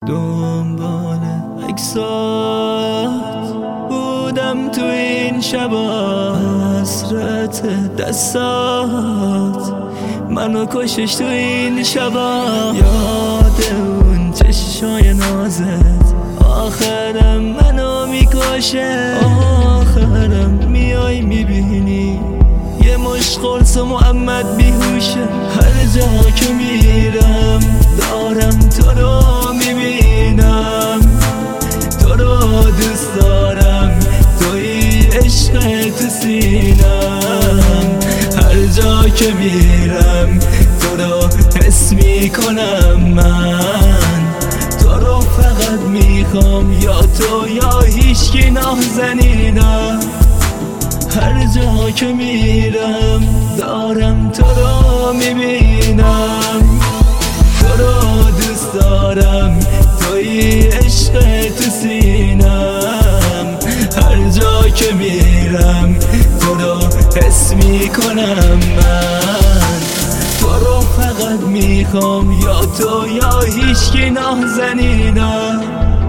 دنبال عکسات بودم تو این شبا، حسرت دستات منو کشش تو این شبا. یاد اون چشمای نازت آخرم منو میکشه، آخرم میای میبینی یه مش قرص محمد بیهوشه. هر جا که میرم دارم تو رو میبینم، تو رو دوست دارم، توی عشق تو سینم. هر جا که میرم تو رو حس میکنم، من تو رو فقط میخوام، یا تو یا هیچکی نازنینم. هر جا که میرم دارم تو رو میبینم، تو رو دوست دارم، توی عشق تو سینم. هر جا که میرم تو رو حس میکنم، من تو رو فقط میخوام، یا تو یا هیچکی نازنینم.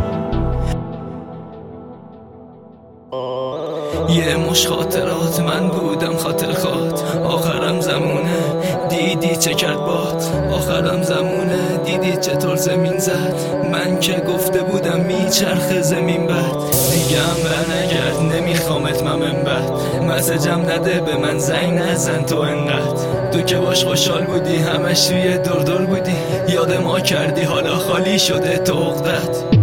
یه مش خاطرات من بودم خاطر خواد، آخرم زمونه دیدی چه کرد باد، آخرم زمونه دیدی چطور زمین زد. من که گفته بودم میچرخه زمین بد، دیگه هم برنگرد نمیخوامت من بعد. مسجم نده به من زنگ نزن تو انقدر، تو که باش خوشحال بودی همش توی دور بودی، یاد ما کردی حالا خالی شده تو عقدت.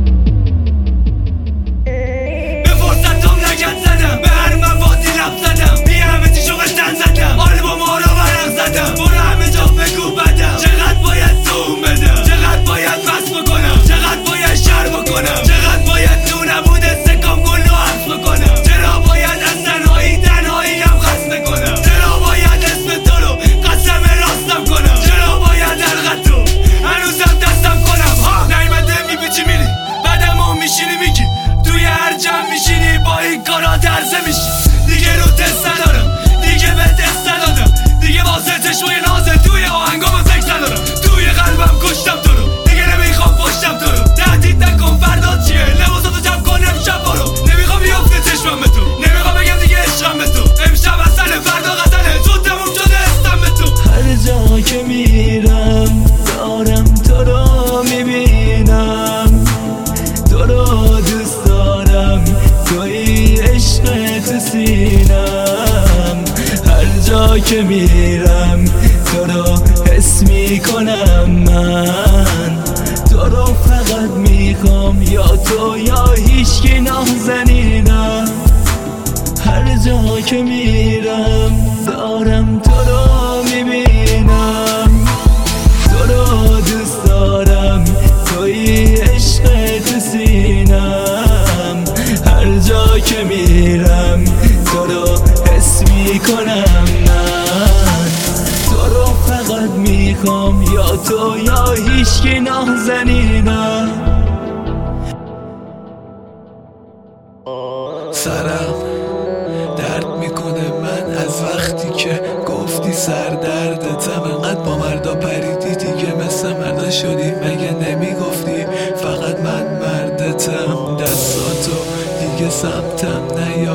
دیگه رو دست ندارم، دیگه به دست ندادم، دیگه واسه چشمای نازه توی آهنگام سکس ندارم، توی قلبم کشتم تو رو، دیگه نمیخوام پشتم تو رو. تهدید نکن فردا چیه، لباساتو جمع کن امشب برو، نمیخوام بیافته چشمم به تو، نمیخوام بگم دیگه عشقم به تو. امشب اصله فردا غزله، زود تموم شده استم به تو. هر جا که میرم دارم تو رو میبینم، تو رو دوست دارم، توی عشق تو سینم. هر جا که میرم تو رو حس میکنم، من تو رو فقط میخوام، یا تو یا هیچکی نازنینم. هر جا که میرم دارم تو رو میبینم، تو رو دوست دارم، توی عشق تو سینم. هر جا که میرم تو رو حس میکنم، من تو رو فقط میخوام، یا تو یا هیچکی نازنینم. سرم درد میکنه من از وقتی که گفتی سردردتم، انقدر با مردا پریدی دیگه مثل مردا شدی، مگه نمیگفتی فقط من مردتم. دستاتو دیگه سمتم نیا